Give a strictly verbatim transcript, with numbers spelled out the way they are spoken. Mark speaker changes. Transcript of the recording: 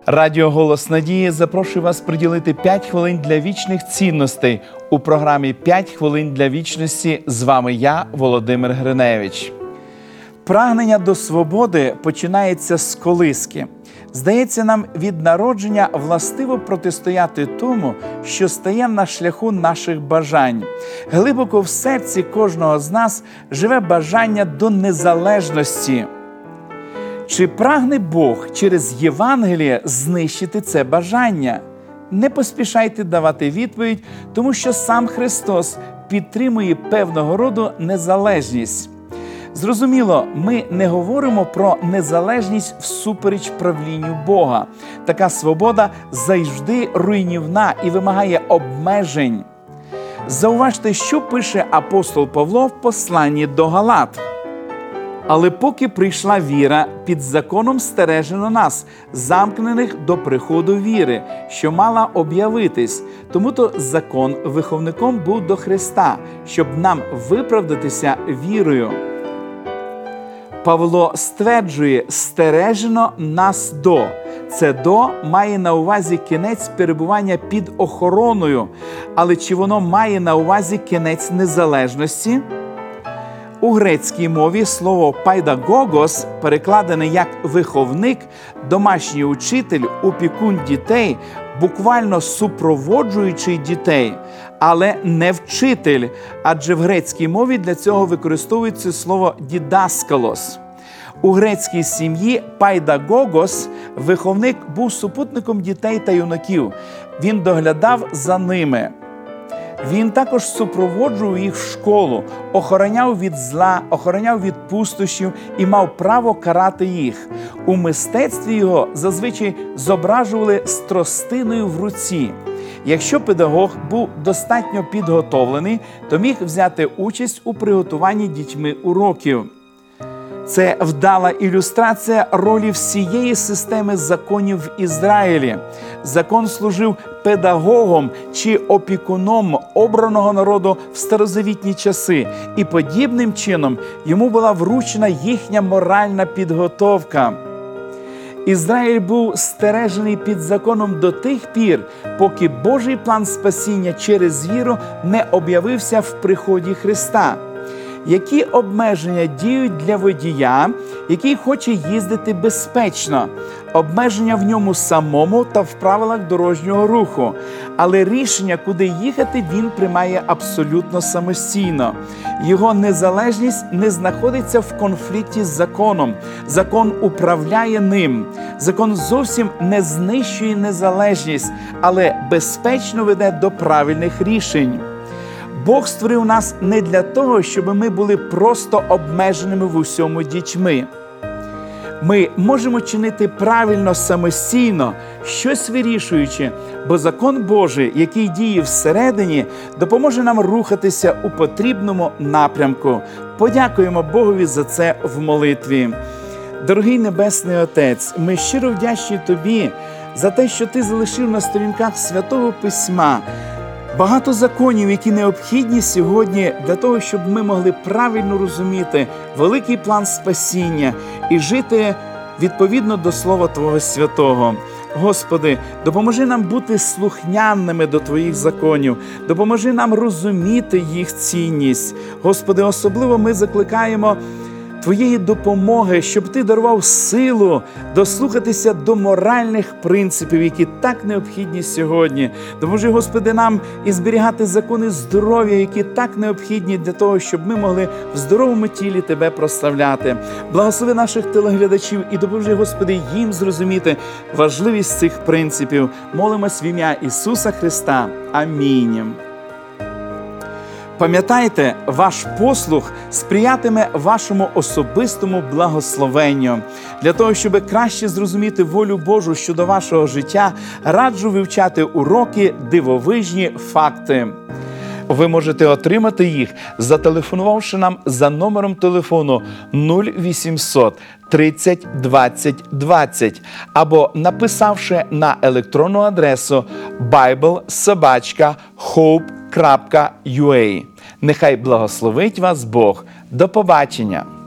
Speaker 1: Радіо «Голос надії» запрошує вас приділити п'ять хвилин для вічних цінностей у програмі «п'ять хвилин для вічності». З вами я, Володимир Гриневич. Прагнення до свободи починається з колиски. Здається, нам від народження властиво протистояти тому, що стає на шляху наших бажань. Глибоко в серці кожного з нас живе бажання до незалежності. Чи прагне Бог через Євангеліє знищити це бажання? Не поспішайте давати відповідь, тому що сам Христос підтримує певного роду незалежність. Зрозуміло, ми не говоримо про незалежність всупереч правлінню Бога. Така свобода завжди руйнівна і вимагає обмежень. Зауважте, що пише апостол Павло в посланні до Галат. «Але поки прийшла віра, під законом стережено нас, замкнених до приходу віри, що мала об'явитись. Тому-то закон виховником був до Христа, щоб нам виправдатися вірою». Павло стверджує «стережено нас до». Це «до» має на увазі кінець перебування під охороною. Але чи воно має на увазі кінець незалежності? У грецькій мові слово «пайдагогос», перекладене як «виховник», «домашній учитель», «опікун дітей», буквально «супроводжуючий дітей», але не «вчитель», адже в грецькій мові для цього використовується слово «дідаскалос». У грецькій сім'ї «пайдагогос» виховник був супутником дітей та юнаків. Він доглядав за ними. Він також супроводжував їх в школу, охороняв від зла, охороняв від пустощів і мав право карати їх. У мистецтві його зазвичай зображували з тростиною в руці. Якщо педагог був достатньо підготовлений, то міг взяти участь у приготуванні дітьми уроків. Це вдала ілюстрація ролі всієї системи законів в Ізраїлі. Закон служив педагогом чи опікуном обраного народу в старозавітні часи, і подібним чином йому була вручена їхня моральна підготовка. Ізраїль був стережений під законом до тих пір, поки Божий план спасіння через віру не об'явився в приході Христа. Які обмеження діють для водія, який хоче їздити безпечно? Обмеження в ньому самому та в правилах дорожнього руху. Але рішення, куди їхати, він приймає абсолютно самостійно. Його незалежність не знаходиться в конфлікті з законом. Закон управляє ним. Закон зовсім не знищує незалежність, але безпечно веде до правильних рішень. Бог створив нас не для того, щоб ми були просто обмеженими в усьому дітьми. Ми можемо чинити правильно самостійно, щось вирішуючи, бо закон Божий, який діє всередині, допоможе нам рухатися у потрібному напрямку. Подякуємо Богові за це в молитві. Дорогий Небесний Отець, ми щиро вдячні Тобі за те, що Ти залишив на сторінках Святого Письма багато законів, які необхідні сьогодні для того, щоб ми могли правильно розуміти великий план спасіння і жити відповідно до Слова Твого Святого. Господи, допоможи нам бути слухняними до Твоїх законів, допоможи нам розуміти їх цінність. Господи, особливо ми закликаємо Твоєї допомоги, щоб Ти дарував силу дослухатися до моральних принципів, які так необхідні сьогодні. Допоможи, Господи, нам і зберігати закони здоров'я, які так необхідні для того, щоб ми могли в здоровому тілі Тебе прославляти. Благослови наших телеглядачів і допоможи, Господи, їм зрозуміти важливість цих принципів. Молимось в ім'я Ісуса Христа. Амінь. Пам'ятайте, ваш послух сприятиме вашому особистому благословенню. Для того, щоб краще зрозуміти волю Божу щодо вашого життя, раджу вивчати уроки «Дивовижні факти». Ви можете отримати їх, зателефонувавши нам за номером телефону нуль вісімсот тридцять двадцять двадцять або написавши на електронну адресу байбл собачка хоуп крапка ю а. Нехай благословить вас Бог. До побачення!